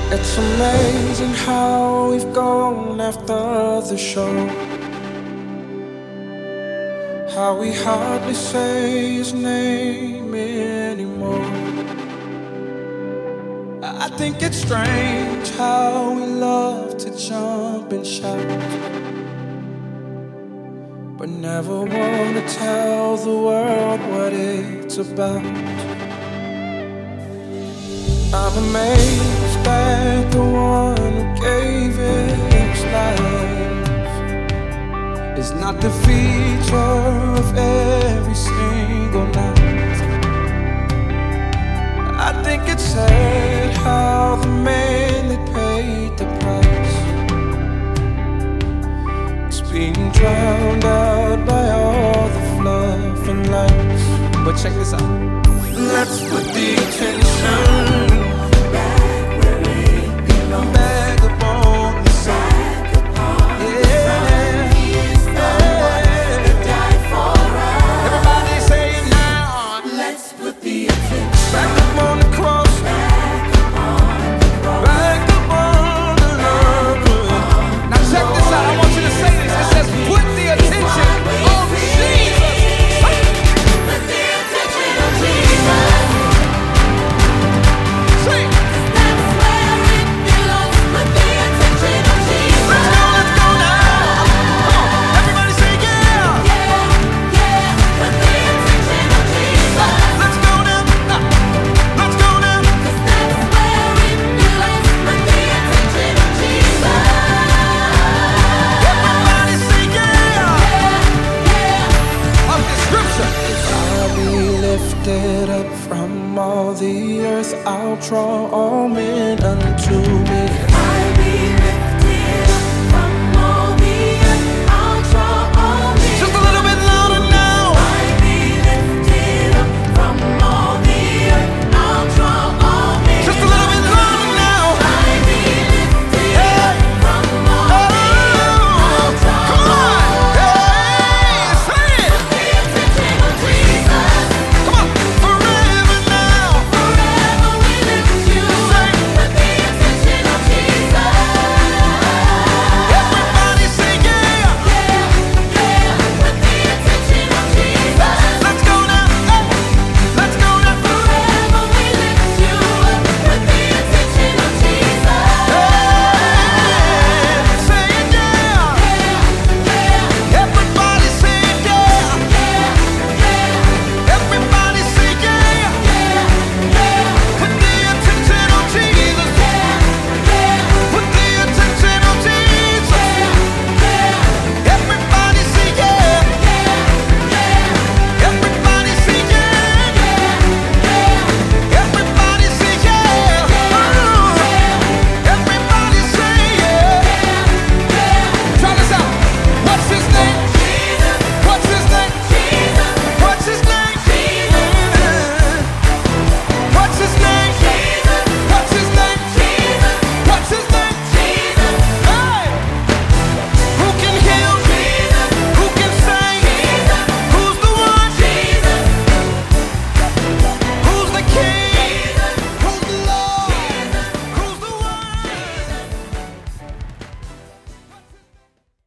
It's amazing how we've gone after the show, how we hardly say his name anymore. I think it's strange how we love to jump and shout, but never want to tell the world what it's about. I'm amazed that the one who gave his life is not the feature of every single night. I think it's sad how the man that paid the price is being drowned out by all the fluff and lights. But check this out. Let's put the attention back up on the side. Yeah. He is the one that died for us. Everybody say it now. Let's put the attention back up on the cross. Back up on the cross. Back up on the love. Now check this out. I want you to say this. It says put the attention on Jesus. Put the attention on Jesus. Say it. Up from all the earth, I'll draw